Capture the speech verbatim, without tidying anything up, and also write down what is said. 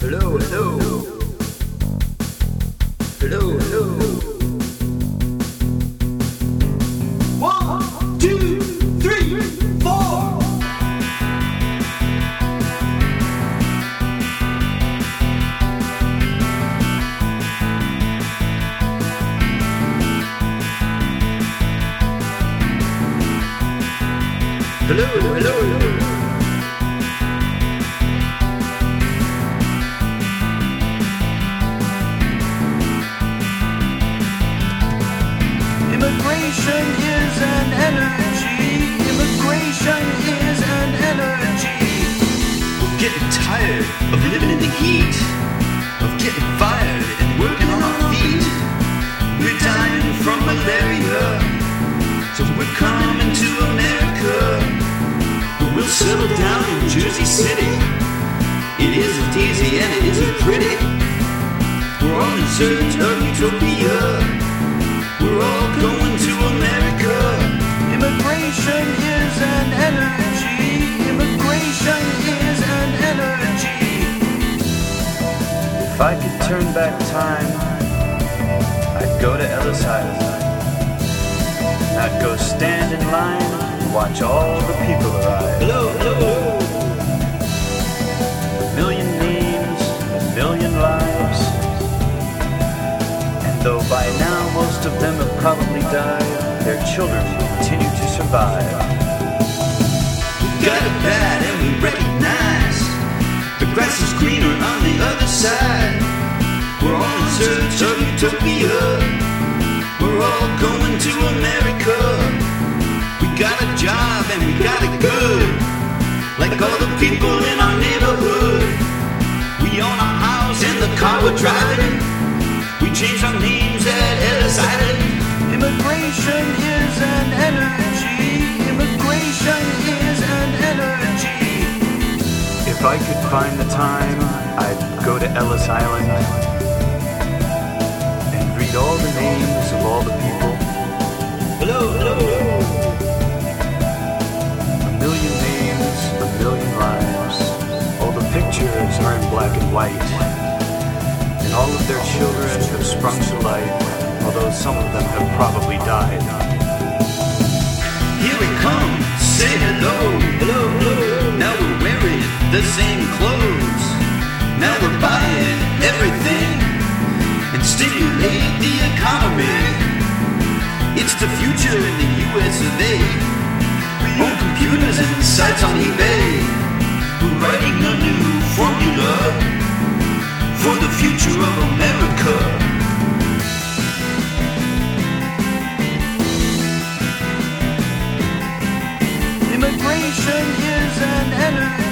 Hello, hello. Hello, hello. One, two, three, four. Hello, hello, hello. Immigration is an energy. Immigration is an energy. We're getting tired of living in the heat, of getting fired and working on our feet. We're dying from malaria, so we're coming to America. We'll settle down in Jersey City. It isn't easy and it isn't pretty. We're all in search of utopia. We're all going to America. Immigration is an energy. Immigration is an energy. If I could turn back time, I'd go to Ellis Island. I'd go stand in line and watch all the people arrive. Hello, hello. A million names, a million lives. And though by now most of them have probably died, their children continue to survive. We got it bad and we recognize the grass is greener on the other side. We're all in search of utopia. We're all going to America. We got a job and we got it good, like all the people in our neighborhood. We own a house and the car we're driving. We changed our names at Ellis Island. Immigration is an energy. Immigration is an energy. If I could find the time, I'd go to Ellis Island and read all the names of all the people. Hello, hello. A million names, a million lives. All the pictures are in black and white. And all of their children have sprung to life, although some of them have probably died. Here we come, say hello, hello, hello. Now we're wearing the same clothes. Now we're buying everything and stimulate the economy. It's the future in the U S of A. We own computers and sites on eBay. We're writing a new formula for the future of America. Immigration is an energy.